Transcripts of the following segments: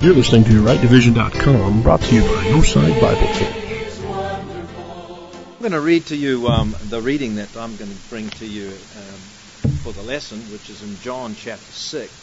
You're listening to RightDivision.com, brought to you by Northside Bible Church. I'm going to read to you the reading that I'm going to bring to you for the lesson, which is in John chapter 6.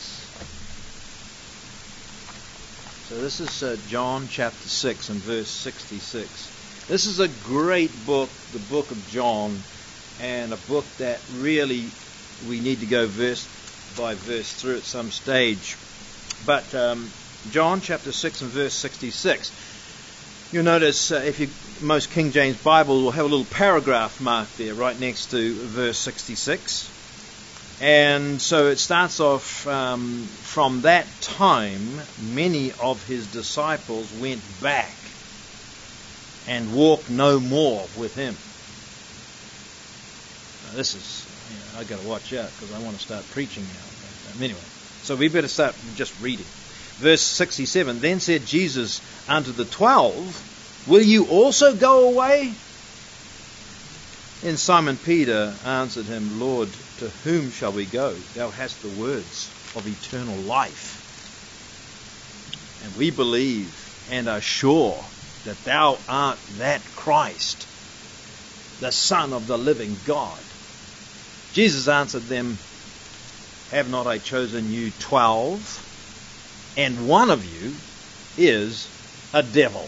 So this is John chapter 6 and verse 66. This is a great book, the book of John, and a book that really we need to go verse by verse through at some stage. But John chapter 6 and verse 66. You'll notice most King James Bible will have a little paragraph marked there right next to verse 66. And so it starts off, from that time, many of his disciples went back and walked no more with him. Now this is, I've got to watch out because I want to start preaching now. But, anyway, so we better start just reading. Verse 67, Then said Jesus unto the 12, Will you also go away? And Simon Peter answered him, Lord, to whom shall we go? Thou hast the words of eternal life. And we believe and are sure that thou art that Christ, the Son of the living God. Jesus answered them, Have not I chosen you 12? And one of you is a devil.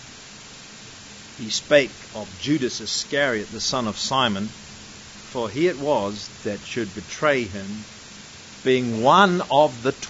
He spake of Judas Iscariot, the son of Simon, for he it was that should betray him, being one of the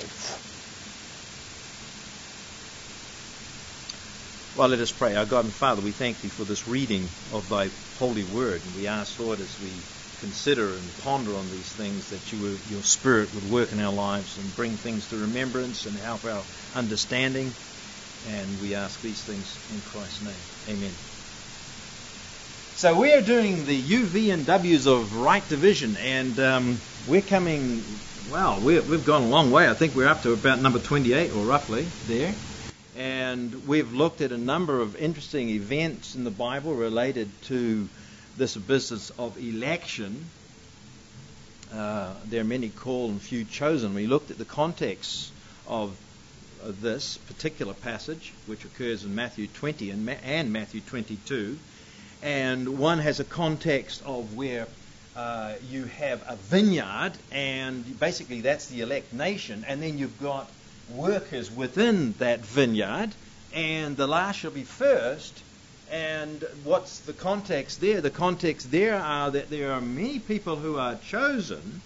12. Well, let us pray. Our God and Father, we thank Thee for this reading of Thy holy word. And we ask, Lord, as we consider and ponder on these things, that your Spirit would work in our lives and bring things to remembrance and help our understanding. And we ask these things in Christ's name. Amen. So we are doing the U, V, and W's of Right Division, and we're coming, well, we've gone a long way. I think we're up to about number 28, or roughly there. And we've looked at a number of interesting events in the Bible related to this business of election. There are many called and few chosen. We looked at the context of this particular passage, which occurs in Matthew 20 and Matthew 22. And one has a context of where you have a vineyard, and basically that's the elect nation, and then you've got workers within that vineyard, and the last shall be first. And what's the context there? The context there are that there are many people who are chosen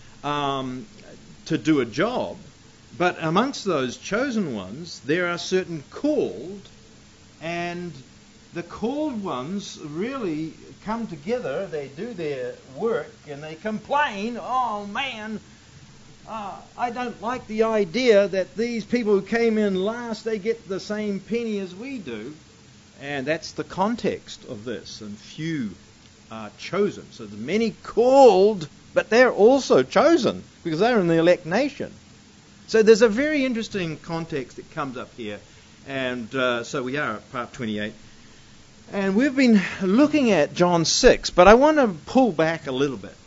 to do a job, but amongst those chosen ones, there are certain called, and the called ones really come together, they do their work, and they complain, oh man, I don't like the idea that these people who came in last, they get the same penny as we do. And that's the context of this, and few are chosen. So there's many called, but they're also chosen, because they're in the elect nation. So there's a very interesting context that comes up here. And so we are at part 28. And we've been looking at John 6, but I want to pull back a little bit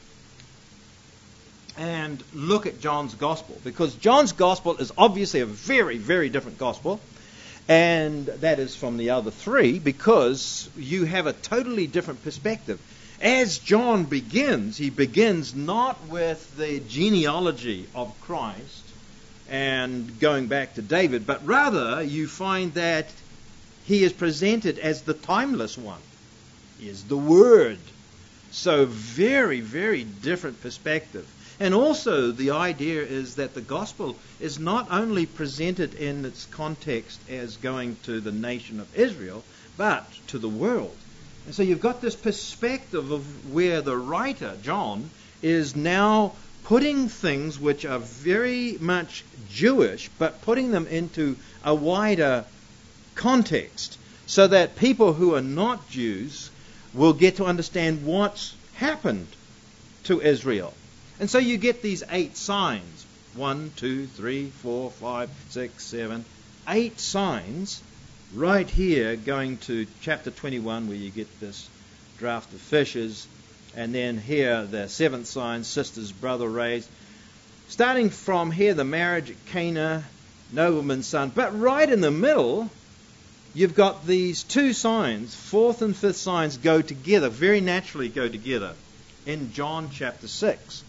and look at John's Gospel, because John's Gospel is obviously a very, very different Gospel. And that is from the other three, because you have a totally different perspective. As John begins, he begins not with the genealogy of Christ and going back to David, but rather you find that he is presented as the timeless one. He is the Word. So very, very different perspective. And also the idea is that the gospel is not only presented in its context as going to the nation of Israel, but to the world. And so you've got this perspective of where the writer, John, is now putting things which are very much Jewish, but putting them into a wider context, so that people who are not Jews will get to understand what's happened to Israel. And so you get these 8 signs. 1, 2, 3, 4, 5, 6, 7. 8 signs right here going to chapter 21, where you get this draught of fishes. And then here, the 7th sign, sister's brother raised. Starting from here, the marriage at Cana, nobleman's son. But right in the middle, you've got these two signs, fourth and fifth signs go together, very naturally go together in John chapter 6.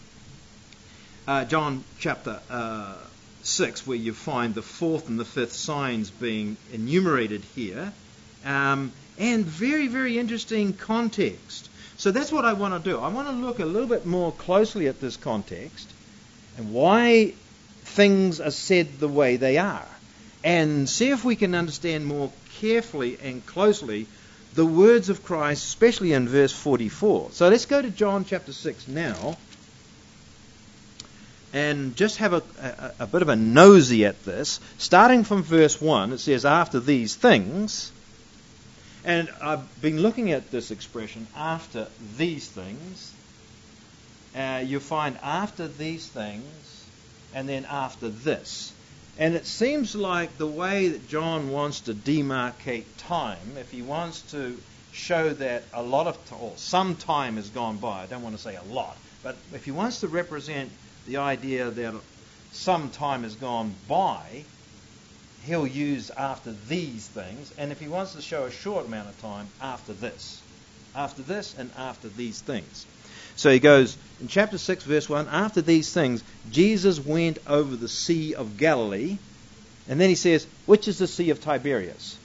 John chapter 6, where you find the fourth and the fifth signs being enumerated here. And very, very interesting context. So that's what I want to do. I want to look a little bit more closely at this context and why things are said the way they are, and see if we can understand more carefully and closely the words of Christ, especially in verse 44. So let's go to John chapter 6 now and just have a bit of a nosy at this. Starting from verse 1, it says, after these things, and I've been looking at this expression, after these things. You find after these things and then after this. And it seems like the way that John wants to demarcate time, if he wants to show that a lot of or some time has gone by, I don't want to say a lot, but if he wants to represent the idea that some time has gone by, he'll use after these things. And if he wants to show a short amount of time, after this and after these things. So he goes in chapter 6 verse 1, after these things Jesus went over the Sea of Galilee, and then he says, which is the Sea of Tiberias.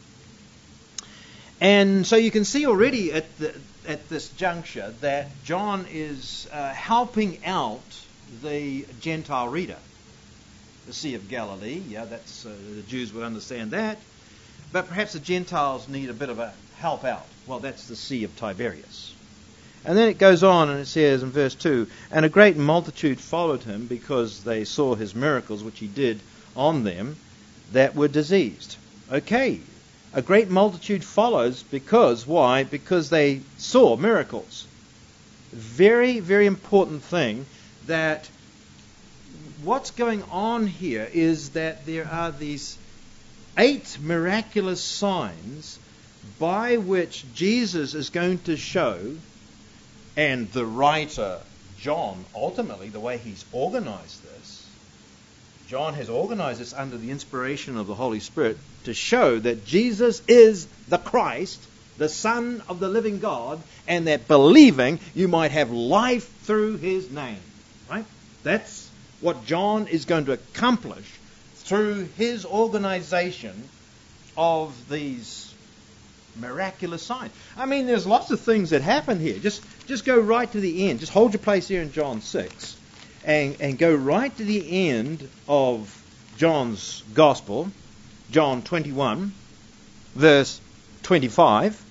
And so you can see already at this juncture that John is helping out the Gentile reader. The Sea of Galilee, that's the Jews would understand that, but perhaps the Gentiles need a bit of a help out. Well, that's the Sea of Tiberias. And then it goes on and it says in verse 2, and a great multitude followed him because they saw his miracles which he did on them that were diseased. Okay, a great multitude follows because, why? Because they saw miracles. Very, very important thing, that what's going on here is that there are these 8 miraculous signs by which Jesus is going to show, and the writer John, ultimately the way he's organized this, John has organized this under the inspiration of the Holy Spirit to show that Jesus is the Christ, the Son of the living God, and that believing you might have life through his name. Right? That's what John is going to accomplish through his organization of these miraculous signs. I mean, there's lots of things that happen here. Just go right to the end. Just hold your place here in John 6 and go right to the end of John's Gospel, John 21, verse 25.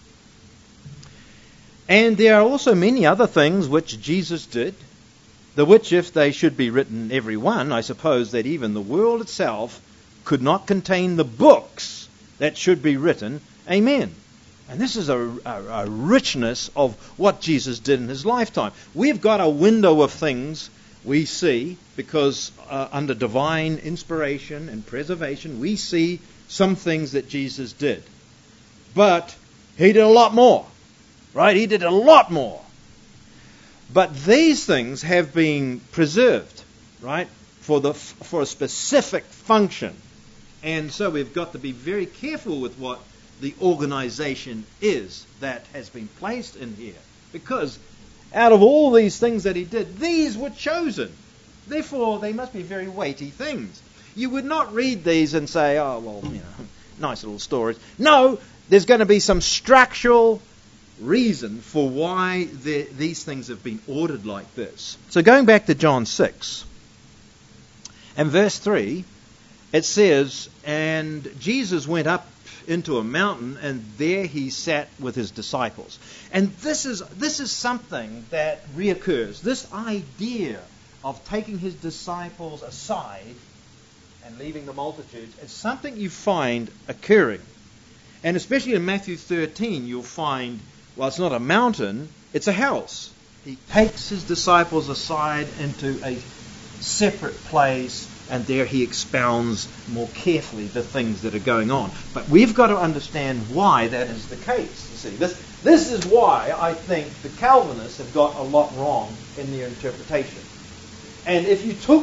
And there are also many other things which Jesus did, the which if they should be written every one, I suppose that even the world itself could not contain the books that should be written. Amen. And this is a richness of what Jesus did in his lifetime. We've got a window of things we see because under divine inspiration and preservation, we see some things that Jesus did. But he did a lot more. Right? He did a lot more. But these things have been preserved, right, for a specific function. And so we've got to be very careful with what the organization is that has been placed in here. Because out of all these things that he did, these were chosen. Therefore, they must be very weighty things. You would not read these and say, oh, well, nice little stories. No, there's going to be some structural reason for why these things have been ordered like this. So going back to John 6, and verse 3, it says, and Jesus went up into a mountain, and there he sat with his disciples. And this is something that reoccurs. This idea of taking his disciples aside and leaving the multitudes is something you find occurring. And especially in Matthew 13, you'll find, well, it's not a mountain, it's a house. He takes his disciples aside into a separate place, and there he expounds more carefully the things that are going on. But we've got to understand why that is the case. You see, this is why I think the Calvinists have got a lot wrong in their interpretation. And if you took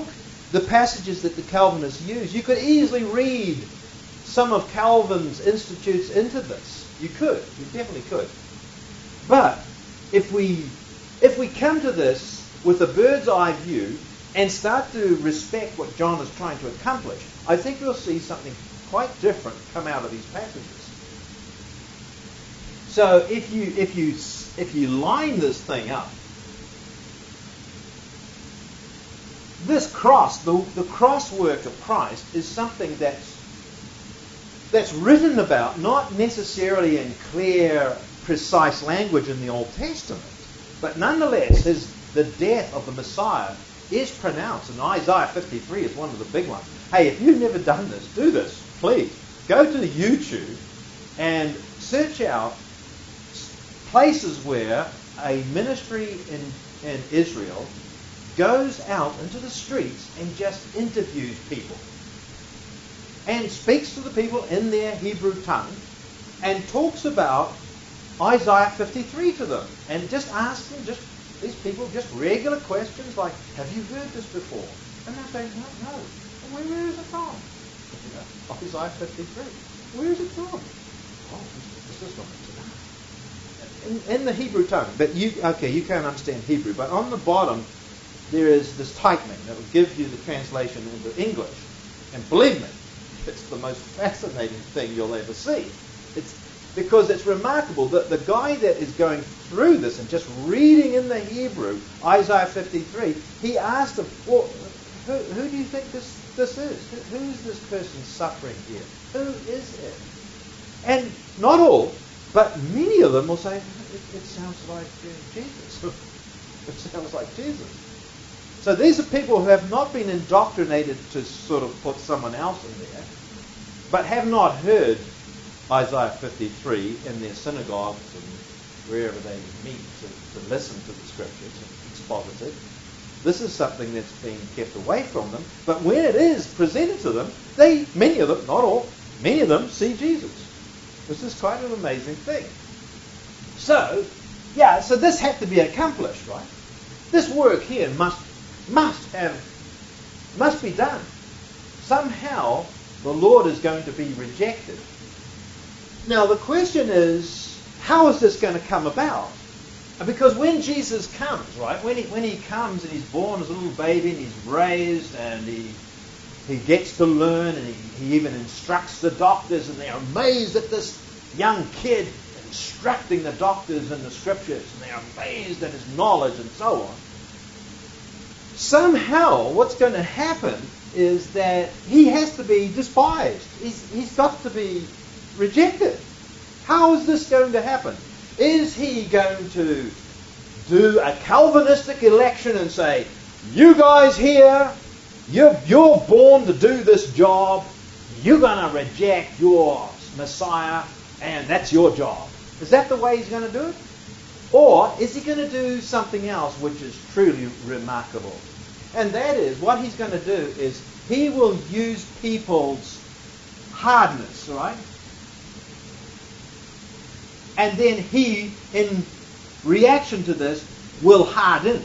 the passages that the Calvinists use. You could easily read some of Calvin's institutes into this. You definitely could. But if we come to this with a bird's eye view and start to respect what John is trying to accomplish, I think we'll see something quite different come out of these passages. So if you line this thing up, this cross, the cross work of Christ, is something that's written about, not necessarily in clear, precise language in the Old Testament, but nonetheless, the death of the Messiah is pronounced, and Isaiah 53 is one of the big ones. Hey, if you've never done this, do this, please. Go to YouTube and search out places where a ministry in Israel goes out into the streets and just interviews people and speaks to the people in their Hebrew tongue and talks about Isaiah 53 to them and just asks them, these people, just regular questions like, have you heard this before? And they're saying, no. Where is it from? Isaiah 53. Where is it from? Oh, this is not tonight. In the Hebrew tongue. But you can't understand Hebrew. But on the bottom, there is this tightening that will give you the translation into English. And believe me, it's the most fascinating thing you'll ever see. Because it's remarkable that the guy that is going through this and just reading in the Hebrew, Isaiah 53, he asked him, well, who do you think this is? Who is this person suffering here? Who is it? And not all, but many of them will say, it sounds like Jesus. It sounds like Jesus. So these are people who have not been indoctrinated to sort of put someone else in there, but have not heard Isaiah 53 in their synagogues and wherever they meet to listen to the scriptures and exposit it. This is something that's being kept away from them. But when it is presented to them, many of them, not all, many of them see Jesus. This is quite an amazing thing. So this had to be accomplished, right? This work here must be done. Somehow the Lord is going to be rejected. Now the question is, how is this going to come about? Because when Jesus comes, right, when he comes and he's born as a little baby and he's raised and he gets to learn and he even instructs the doctors and they're amazed at this young kid instructing the doctors in the scriptures and they're amazed at his knowledge and so on. Somehow what's going to happen is that he has to be despised. He's got to be rejected. How is this going to happen? Is he going to do a Calvinistic election and say, you guys here, you're born to do this job, you're going to reject your Messiah, and that's your job? Is that the way he's going to do it? Or is he going to do something else which is truly remarkable? And that is, what he's going to do is he will use people's hardness, right? And then he, in reaction to this, will harden.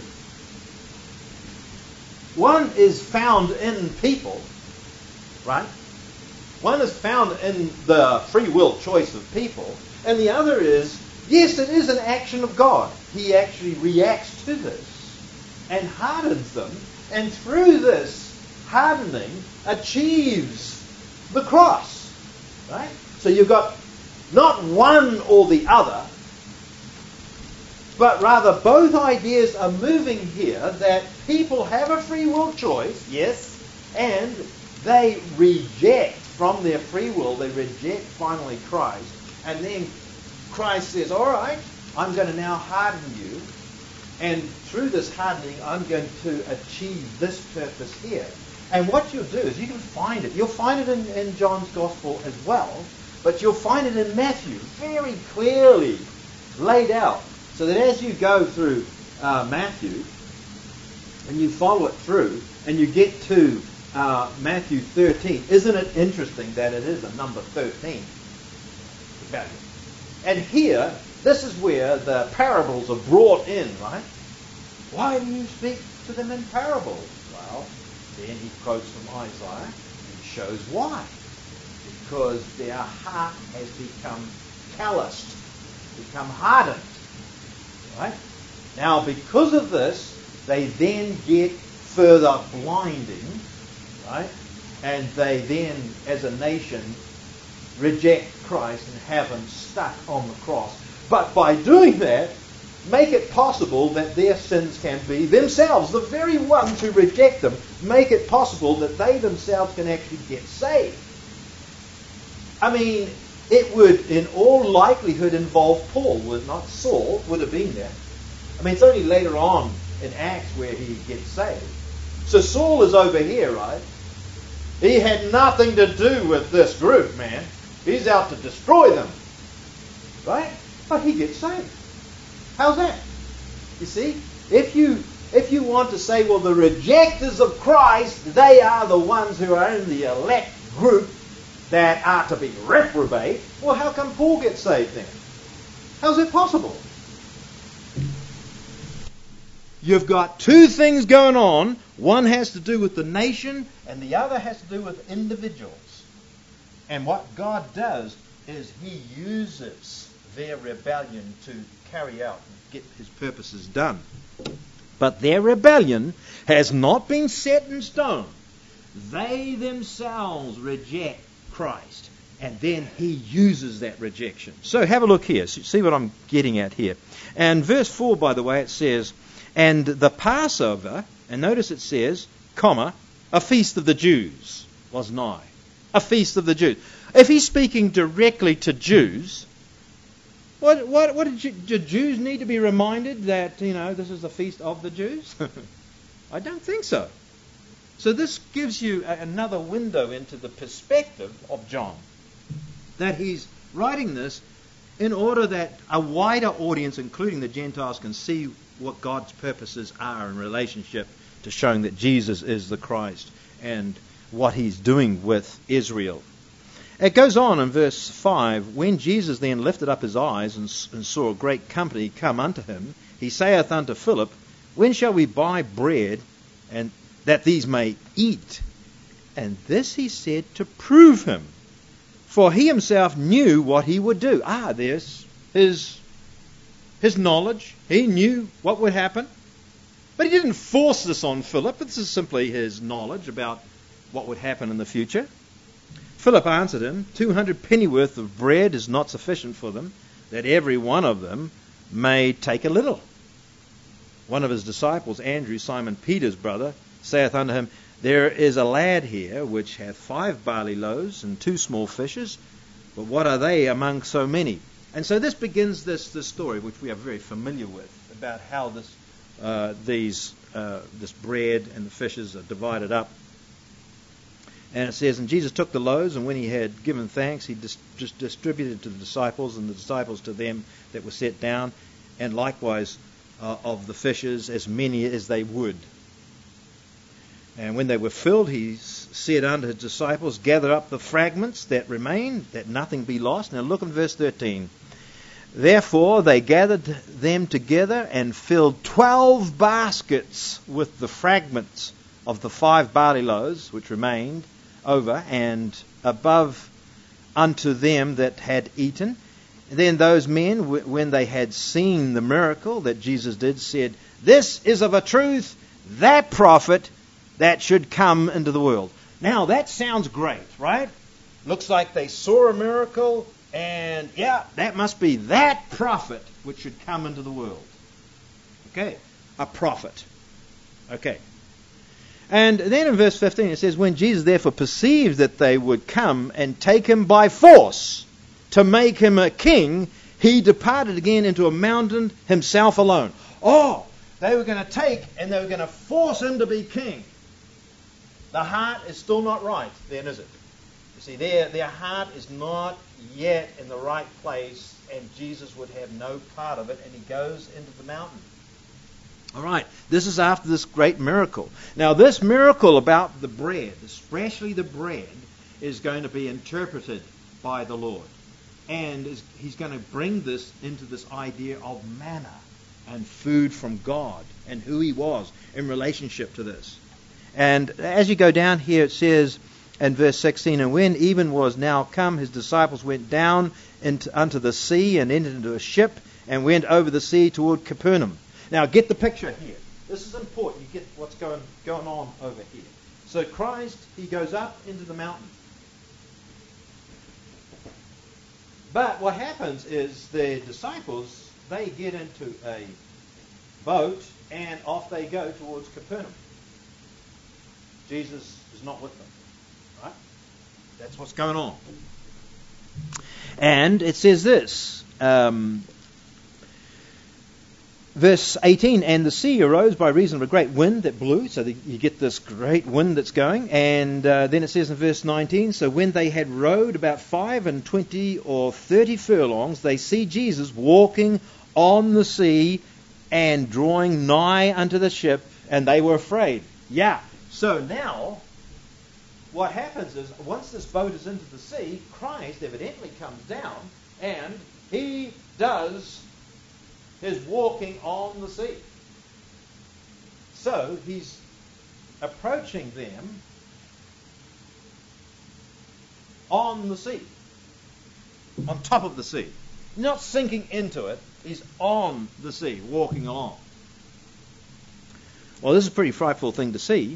One is found in people, right? One is found in the free will choice of people. And the other is, yes, it is an action of God. He actually reacts to this and hardens them. And through this hardening, achieves the cross, right? So you've got not one or the other, but rather both ideas are moving here, that people have a free will choice, yes, and they reject from their free will, they reject finally Christ. And then Christ says, all right, I'm going to now harden you. And through this hardening, I'm going to achieve this purpose here. And what you'll do is you can find it. You'll find it in John's Gospel as well, but you'll find it in Matthew very clearly laid out. So that as you go through Matthew and you follow it through and you get to Matthew 13, isn't it interesting that it is a number 13? And here, this is where the parables are brought in, right? Why do you speak to them in parables? Well, Then he quotes from Isaiah and shows why. Because their heart has become calloused, become hardened. Right? Now, because of this, they then get further blinding, right? And they then, as a nation, reject Christ and have him stuck on the cross. But by doing that, make it possible that their sins can be themselves, the very ones who reject them, make it possible that they themselves can actually get saved. I mean, it would in all likelihood involve Paul, would not? Saul would have been there. I mean, it's only later on in Acts where he gets saved. So Saul is over here, right? He had nothing to do with this group, man. He's out to destroy them. Right? But he gets saved. How's that? You see? If you want to say, well, the rejectors of Christ, they are the ones who are in the elect group that are to be reprobate, well, how come Paul gets saved then? How's it possible? You've got two things going on. One has to do with the nation, and the other has to do with individuals. And what God does is he uses their rebellion to carry out and get his purposes done. But their rebellion has not been set in stone. They themselves reject Christ. And then he uses that rejection. So have a look here. See what I'm getting at here. And verse 4, by the way, it says, and the Passover, and notice it says, comma, a feast of the Jews was nigh. A feast of the Jews. If he's speaking directly to Jews, what did Jews need to be reminded that, this is the feast of the Jews? I don't think so. So this gives you another window into the perspective of John. That he's writing this in order that a wider audience, including the Gentiles, can see what God's purposes are in relationship to showing that Jesus is the Christ and what he's doing with Israel. It goes on in verse 5, when Jesus then lifted up his eyes and saw a great company come unto him, he saith unto Philip, when shall we buy bread and that these may eat? And this he said to prove him, for he himself knew what he would do. There's his knowledge. He knew what would happen. But he didn't force this on Philip. This is simply his knowledge about what would happen in the future. Philip answered him, 200 pennyworth of bread is not sufficient for them, that every one of them may take a little. One of his disciples, Andrew, Simon Peter's brother, saith unto him, there is a lad here which hath 5 barley loaves and 2 small fishes, but what are they among so many? And so this begins this story, which we are very familiar with, about how this bread and the fishes are divided up. And it says, and Jesus took the loaves, and when he had given thanks, he just distributed to the disciples, and the disciples to them that were set down, and likewise of the fishes, as many as they would. And when they were filled, he said unto his disciples, gather up the fragments that remain, that nothing be lost. Now look in verse 13. Therefore they gathered them together and filled 12 baskets with the fragments of the 5 barley loaves which remained over and above unto them that had eaten. Then those men, when they had seen the miracle that Jesus did, said, this is of a truth that prophet that should come into the world. Now that sounds great, right? Looks like they saw a miracle, and that must be that prophet which should come into the world. Okay, a prophet. Okay. And then in verse 15 it says, when Jesus therefore perceived that they would come and take him by force to make him a king, he departed again into a mountain himself alone. They were going to take and they were going to force him to be king. The heart is still not right then, is it? You see, their heart is not yet in the right place, and Jesus would have no part of it, and he goes into the mountain. All right, this is after this great miracle. Now, this miracle about the bread, especially the bread, is going to be interpreted by the Lord. And he's going to bring this into this idea of manna and food from God and who he was in relationship to this. And as you go down here, it says in verse 16, and when even was now come, his disciples went down unto the sea and entered into a ship and went over the sea toward Capernaum. Now get the picture here. This is important. You get what's going on over here. So Christ, he goes up into the mountain. But what happens is the disciples, they get into a boat and off they go towards Capernaum. Jesus is not with them. Right? That's what's going on. And it says this, verse 18, and the sea arose by reason of a great wind that blew, so that you get this great wind that's going. And then it says in verse 19, so when they had rowed about 25 or 30 furlongs, they see Jesus walking on the sea and drawing nigh unto the ship, and they were afraid. Yeah, so now what happens is, once this boat is into the sea, Christ evidently comes down and he does his walking on the sea. So he's approaching them on the sea, on top of the sea, not sinking into it. He's on the sea, walking along. Well, this is a pretty frightful thing to see.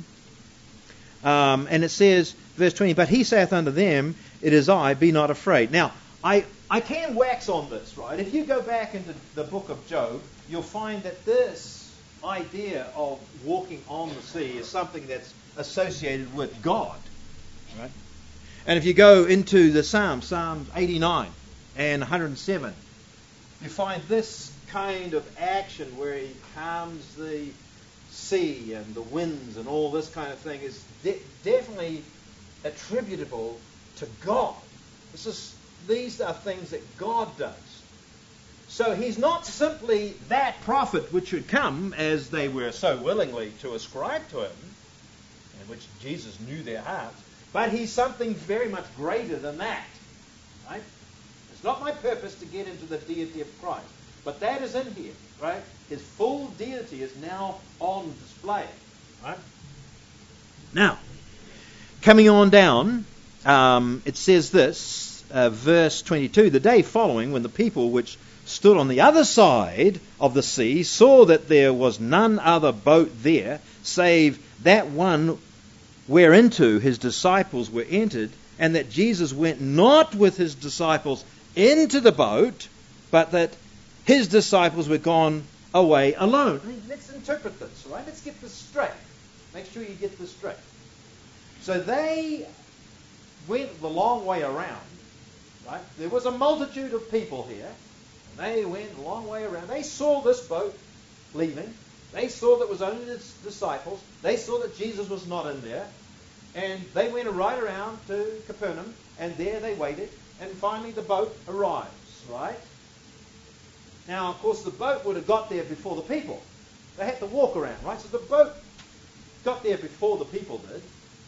And it says, verse 20, but he saith unto them, it is I, be not afraid. Now, I can wax on this, right? If you go back into the book of Job, you'll find that this idea of walking on the sea is something that's associated with God, right? And if you go into the Psalms 89 and 107, you find this kind of action where he calms the sea and the winds and all this kind of thing is definitely attributable to God. These are things that God does. So he's not simply that prophet which should come, as they were so willingly to ascribe to him, and which Jesus knew their hearts, but he's something very much greater than that. Right? It's not my purpose to get into the deity of Christ, but that is in here. Right? His full deity is now on display. Right? Now, coming on down, it says this, verse 22, the day following, when the people which stood on the other side of the sea saw that there was none other boat there, save that one whereinto his disciples were entered, and that Jesus went not with his disciples into the boat, but that his disciples were gone away alone. Let's interpret this, right? Let's get this straight. Make sure you get this straight. So they went the long way around, right? There was a multitude of people here, and they went a long way around. They saw this boat leaving. They saw that it was only the disciples. They saw that Jesus was not in there. And they went right around to Capernaum, and there they waited, and finally the boat arrives, right? Now, of course, the boat would have got there before the people. They had to walk around, right? So the boat got there before the people did.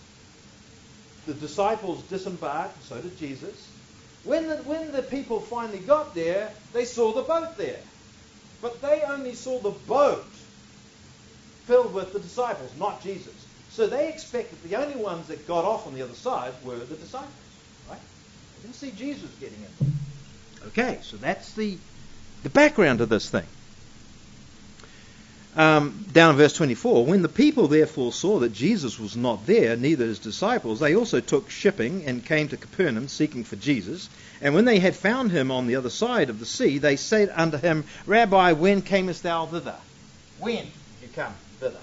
The disciples disembarked, so did Jesus. When the people finally got there, they saw the boat there. But they only saw the boat filled with the disciples, not Jesus. So they expected the only ones that got off on the other side were the disciples, right? They didn't see Jesus getting in. Okay, so that's the background of this thing. Down in verse 24, when the people therefore saw that Jesus was not there, neither his disciples, they also took shipping and came to Capernaum seeking for Jesus. And when they had found him on the other side of the sea, they said unto him, Rabbi, when camest thou thither? When you come thither?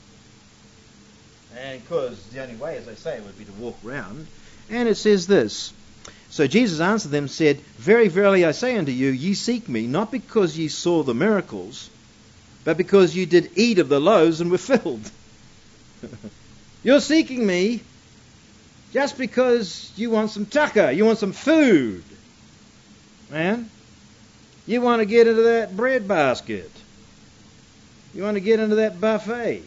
And because the only way, as they say, would be to walk round. And it says this, so Jesus answered them and said, Very verily I say unto you, ye seek me, not because ye saw the miracles, but because you did eat of the loaves and were filled. You're seeking me just because you want some tucker, you want some food. Man, you want to get into that bread basket. You want to get into that buffet.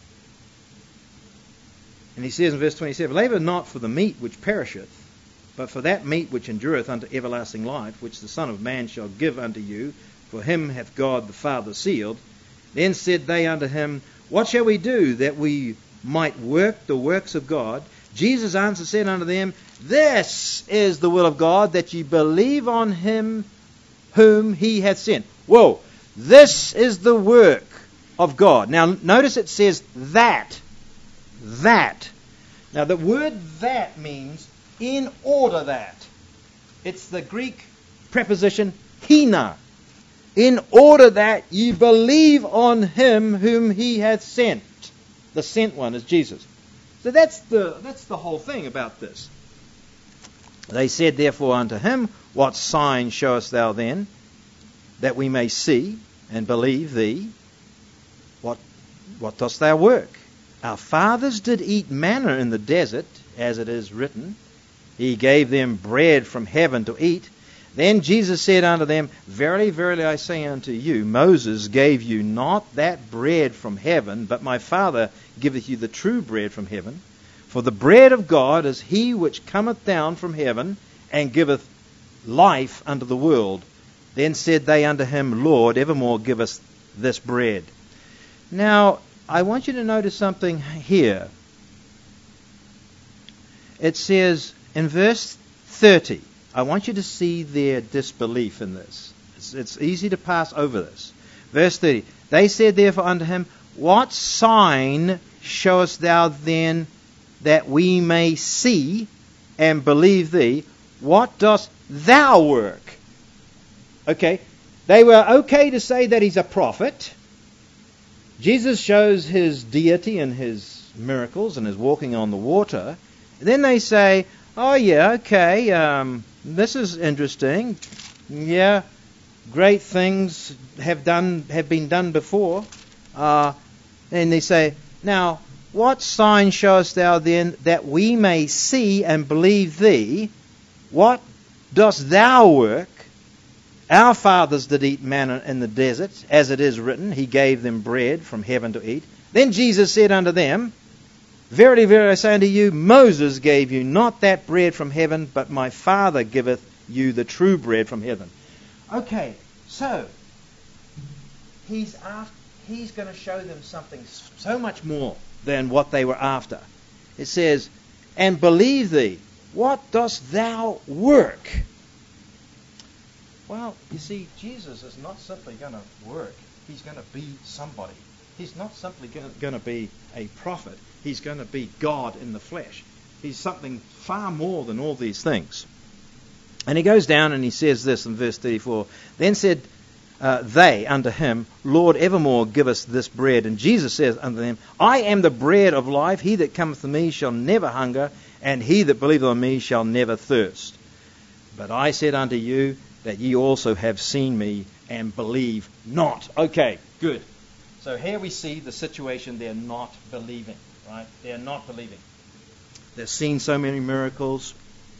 And he says in verse 27, Labour not for the meat which perisheth, but for that meat which endureth unto everlasting life, which the Son of Man shall give unto you, for him hath God the Father sealed. Then said they unto him, What shall we do that we might work the works of God. Jesus answered, said unto them, This is the will of God, that ye believe on him whom he hath sent. Whoa! This is the work of God. Now, notice it says that. That. Now, the word that means in order that. It's the Greek preposition hina. In order that ye believe on him whom he hath sent. The sent one is Jesus. So that's the whole thing about this. They said therefore unto him, What sign showest thou then, that we may see and believe thee? What dost thou work? Our fathers did eat manna in the desert, as it is written, He gave them bread from heaven to eat. Then Jesus said unto them, Verily, verily, I say unto you, Moses gave you not that bread from heaven, but my Father giveth you the true bread from heaven. For the bread of God is he which cometh down from heaven, and giveth life unto the world. Then said they unto him, Lord, evermore give us this bread. Now, I want you to notice something here. It says in verse 30, I want you to see their disbelief in this. It's easy to pass over this. Verse 30, They said therefore unto him, What sign showest thou then, that we may see and believe thee? What dost thou work? Okay, they were okay to say that he's a prophet. Jesus shows his deity and his miracles and his walking on the water. And then they say, oh yeah, okay, this is interesting. Yeah, great things have been done before. And they say, now, what sign showest thou then, that we may see and believe thee? What dost thou work? Our fathers did eat manna in the desert, as it is written, He gave them bread from heaven to eat. Then Jesus said unto them, Verily, verily, I say unto you, Moses gave you not that bread from heaven, but my Father giveth you the true bread from heaven. Okay, so he's going to show them something so much more than what they were after. It says, and believe thee, what dost thou work? Well, you see, Jesus is not simply going to work. He's going to be somebody. He's not simply going to be a prophet. He's going to be God in the flesh. He's something far more than all these things. And he goes down and he says this in verse 34. Then said they unto him, Lord, evermore give us this bread. And Jesus says unto them, I am the bread of life. He that cometh to me shall never hunger, and he that believeth on me shall never thirst. But I said unto you, that ye also have seen me and believe not. Okay, good. So here we see the situation. They're not believing, right? They're not believing. They've seen so many miracles,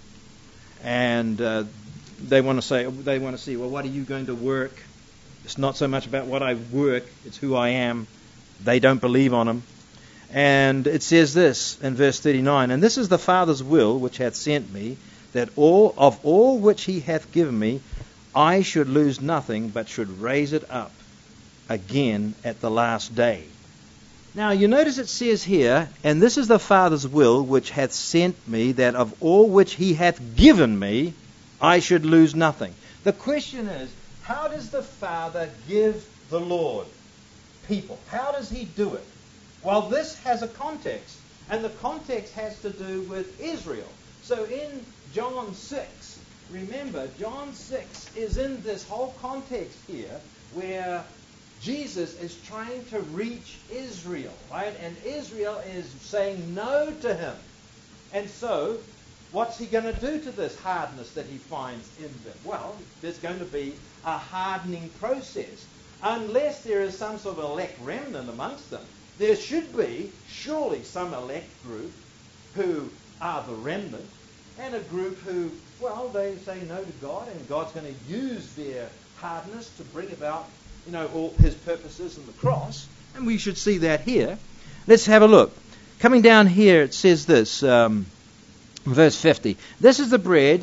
and they want to see, well, what are you going to work? It's not so much about what I work, it's who I am. They don't believe on him. And it says this in verse 39, And this is the Father's will which hath sent me, that of all which he hath given me, I should lose nothing, but should raise it up again at the last day. Now you notice it says here, and this is the Father's will which hath sent me, that of all which he hath given me, I should lose nothing. The question is, how does the Father give the Lord people? How does he do it? Well, this has a context, and the context has to do with Israel. So in John 6, remember, John 6 is in this whole context here where Jesus is trying to reach Israel, right? And Israel is saying no to him. And so, what's he going to do to this hardness that he finds in them? Well, there's going to be a hardening process. Unless there is some sort of elect remnant amongst them, there should be surely some elect group who are the remnant, and a group who, well, they say no to God, and God's going to use their hardness to bring about, all his purposes in the cross. And we should see that here. Let's have a look. Coming down here, it says this, verse 50. This is the bread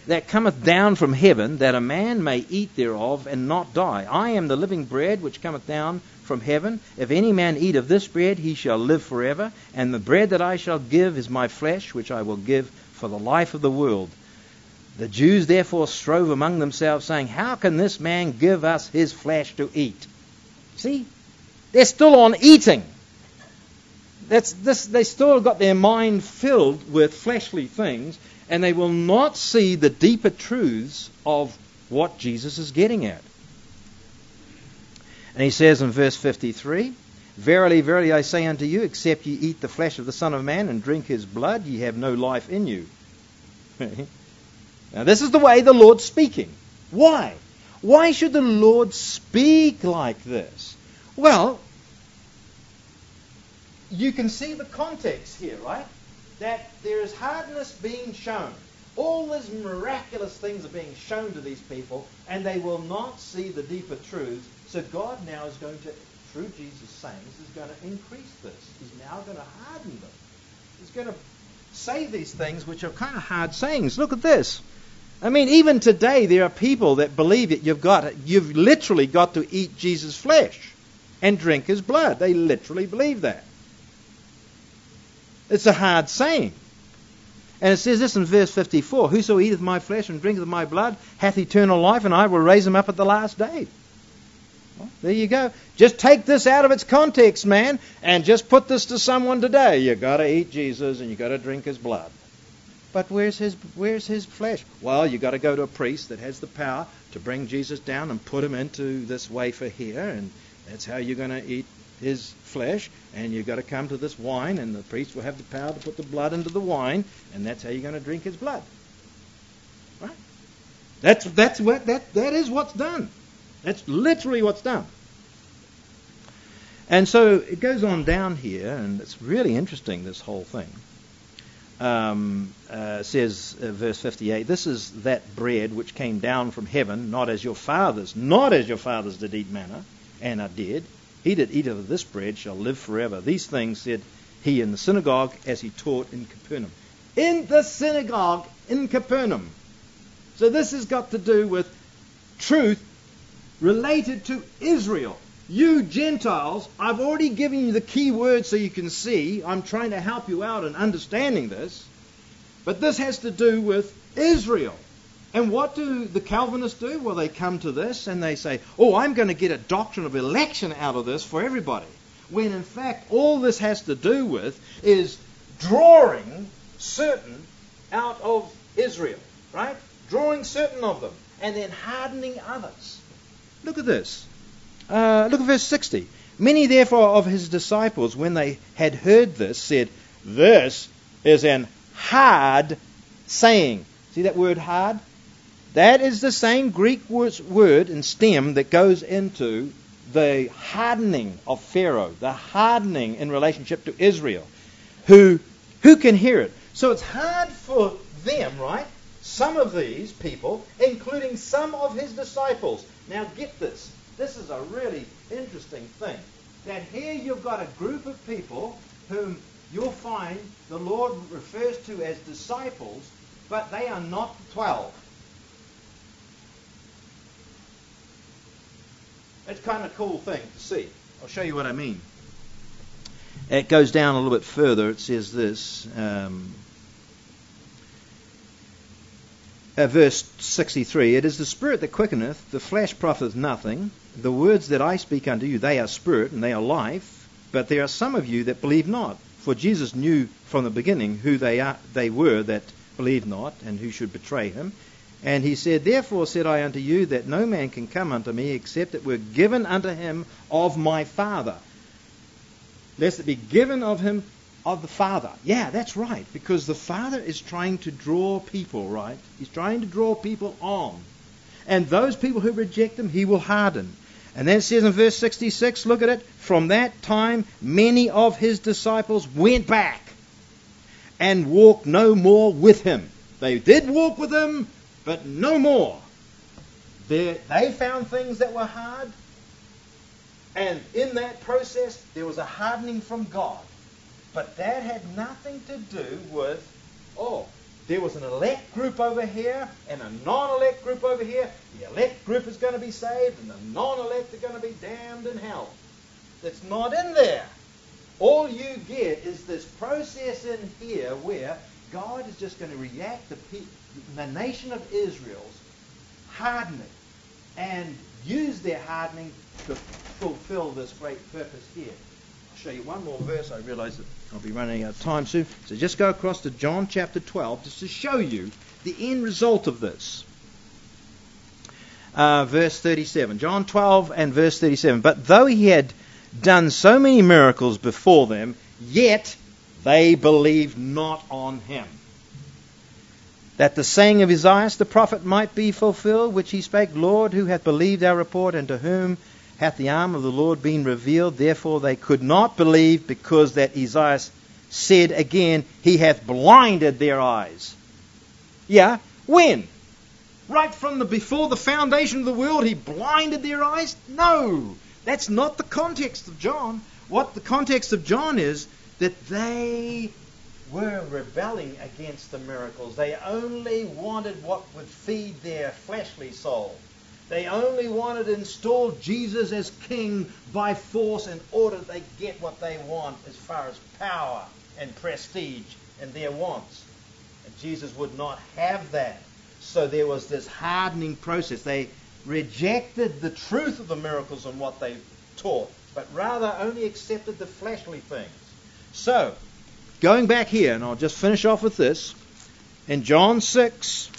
that cometh down from heaven, that a man may eat thereof and not die. I am the living bread which cometh down from heaven. If any man eat of this bread, he shall live forever. And the bread that I shall give is my flesh, which I will give for the life of the world. The Jews therefore strove among themselves, saying, How can this man give us his flesh to eat? See? They're still on eating. They still got their mind filled with fleshly things, and they will not see the deeper truths of what Jesus is getting at. And he says in verse 53, Verily, verily, I say unto you, except ye eat the flesh of the Son of Man and drink his blood, ye have no life in you. Now this is the way the Lord's speaking. Why? Why should the Lord speak like this? Well, you can see the context here, right? That there is hardness being shown. All these miraculous things are being shown to these people, and they will not see the deeper truths. So God now is going to, through Jesus' sayings, is going to increase this. He's now going to harden them. He's going to say these things which are kind of hard sayings. Look at this. I mean, even today there are people that believe that you've literally got to eat Jesus' flesh and drink his blood. They literally believe that. It's a hard saying. And it says this in verse 54, Whoso eateth my flesh and drinketh my blood hath eternal life, and I will raise him up at the last day. Well, there you go. Just take this out of its context, man, and just put this to someone today. You've got to eat Jesus and you've got to drink his blood. But where's his flesh? Well, you've got to go to a priest that has the power to bring Jesus down and put him into this wafer here, and that's how you're going to eat his flesh, and you've got to come to this wine, and the priest will have the power to put the blood into the wine, and that's how you're going to drink his blood. Right? That is what's done. That's literally what's done. And so it goes on down here, and it's really interesting, this whole thing. Says, verse 58, This is that bread which came down from heaven, not as your fathers did eat manna, and are dead. He that eateth of this bread shall live forever. These things said he in the synagogue as he taught in Capernaum. In the synagogue in Capernaum. So this has got to do with truth related to Israel. You Gentiles, I've already given you the key words so you can see. I'm trying to help you out in understanding this. But this has to do with Israel. And what do the Calvinists do? Well, they come to this and they say, I'm going to get a doctrine of election out of this for everybody. When in fact all this has to do with is drawing certain out of Israel. Right? Drawing certain of them and then hardening others. Look at this. Look at verse 60. Many therefore of his disciples, when they had heard this, said, This is an hard saying. See that word hard? That is the same Greek word in stem that goes into the hardening of Pharaoh, the hardening in relationship to Israel. Who can hear it? So it's hard for them, right? Some of these people, including some of his disciples. Now get this. This is a really interesting thing. That here you've got a group of people whom you'll find the Lord refers to as disciples, but they are not 12. It's kind of a cool thing to see. I'll show you what I mean. It goes down a little bit further. It says this. Verse 63, It is the Spirit that quickeneth, the flesh profiteth nothing. The words that I speak unto you, they are spirit and they are life. But there are some of you that believe not. For Jesus knew from the beginning who they were that believed not, and who should betray him. And he said, Therefore said I unto you, that no man can come unto me, except it were given unto him of my Father. Lest it be given of him of the Father. Yeah, that's right. Because the Father is trying to draw people, right? He's trying to draw people on. And those people who reject him, he will harden. And then it says in verse 66, look at it. From that time, many of his disciples went back and walked no more with him. They did walk with him, but no more. They found things that were hard. And in that process, there was a hardening from God. But that had nothing to do with, there was an elect group over here and a non-elect group over here. The elect group is going to be saved and the non-elect are going to be damned in hell. That's not in there. All you get is this process in here where God is just going to react to the nation of Israel's hardening and use their hardening to fulfill this great purpose here. I'll show you one more verse. I realize that I'll be running out of time soon. So just go across to John chapter 12 just to show you the end result of this. Verse 37. John 12 and verse 37. But though he had done so many miracles before them, yet they believed not on him. That the saying of Isaiah the prophet might be fulfilled, which he spake, Lord, who hath believed our report, and to whom hath the arm of the Lord been revealed? Therefore they could not believe, because that Isaiah said again, he hath blinded their eyes. Yeah, when? Right from before the foundation of the world, he blinded their eyes? No, that's not the context of John. What the context of John is, that they were rebelling against the miracles. They only wanted what would feed their fleshly soul. They only wanted to install Jesus as king by force in order they get what they want as far as power and prestige and their wants. And Jesus would not have that. So there was this hardening process. They rejected the truth of the miracles and what they taught, but rather only accepted the fleshly things. So, going back here, and I'll just finish off with this, in John 6,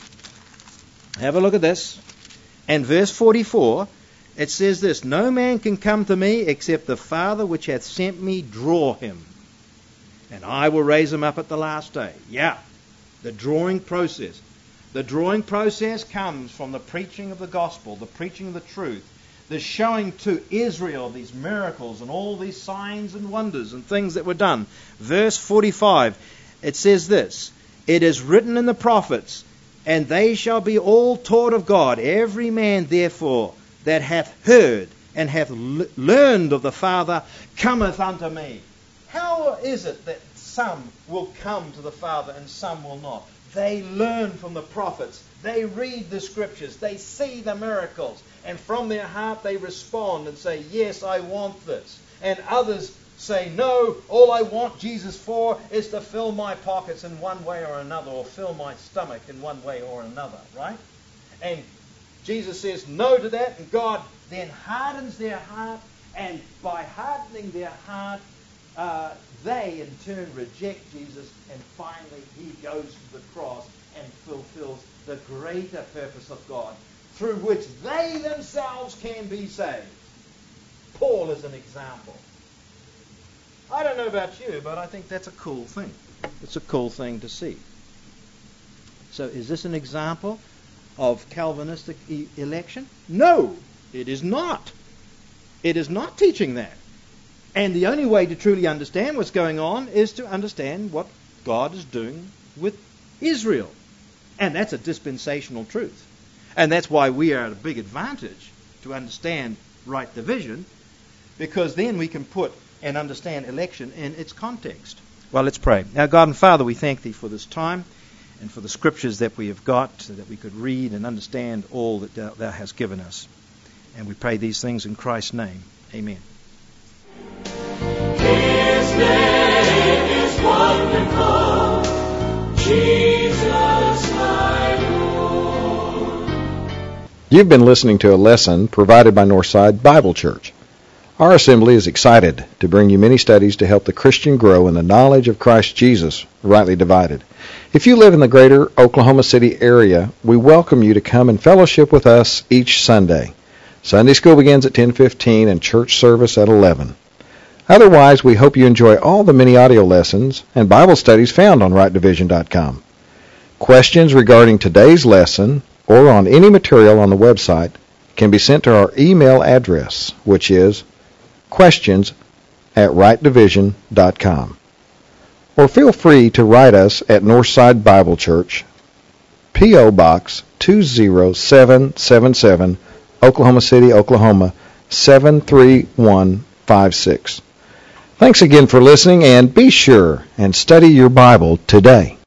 have a look at this, and verse 44, it says this, No man can come to me except the Father which hath sent me draw him, and I will raise him up at the last day. Yeah, the drawing process. The drawing process comes from the preaching of the gospel, the preaching of the truth, the showing to Israel these miracles and all these signs and wonders and things that were done. Verse 45, it says this, It is written in the prophets, and they shall be all taught of God. Every man, therefore, that hath heard and hath learned of the Father cometh unto me. How is it that some will come to the Father and some will not? They learn from the prophets. They read the scriptures. They see the miracles. And from their heart they respond and say, yes, I want this. And others say, no, all I want Jesus for is to fill my pockets in one way or another, or fill my stomach in one way or another, right? And Jesus says no to that, and God then hardens their heart, and by hardening their heart, they in turn reject Jesus, and finally he goes to the cross and fulfills the greater purpose of God, through which they themselves can be saved. Paul is an example. I don't know about you, but I think that's a cool thing. It's a cool thing to see. So is this an example of Calvinistic election? No, it is not. It is not teaching that. And the only way to truly understand what's going on is to understand what God is doing with Israel. And that's a dispensational truth. And that's why we are at a big advantage to understand right division, because then we can put and understand election in its context. Well, let's pray. Now, God and Father, we thank Thee for this time and for the scriptures that we have got, so that we could read and understand all that Thou hast given us. And we pray these things in Christ's name. Amen. His name is wonderful, Jesus my Lord. You've been listening to a lesson provided by Northside Bible Church. Our assembly is excited to bring you many studies to help the Christian grow in the knowledge of Christ Jesus, rightly divided. If you live in the greater Oklahoma City area, we welcome you to come and fellowship with us each Sunday. Sunday school begins at 10:15 and church service at 11. Otherwise, we hope you enjoy all the many audio lessons and Bible studies found on rightdivision.com. Questions regarding today's lesson or on any material on the website can be sent to our email address, which is questions@rightdivision.com. Or feel free to write us at Northside Bible Church, P.O. Box 20777, Oklahoma City, Oklahoma 73156. Thanks again for listening, and be sure and study your Bible today.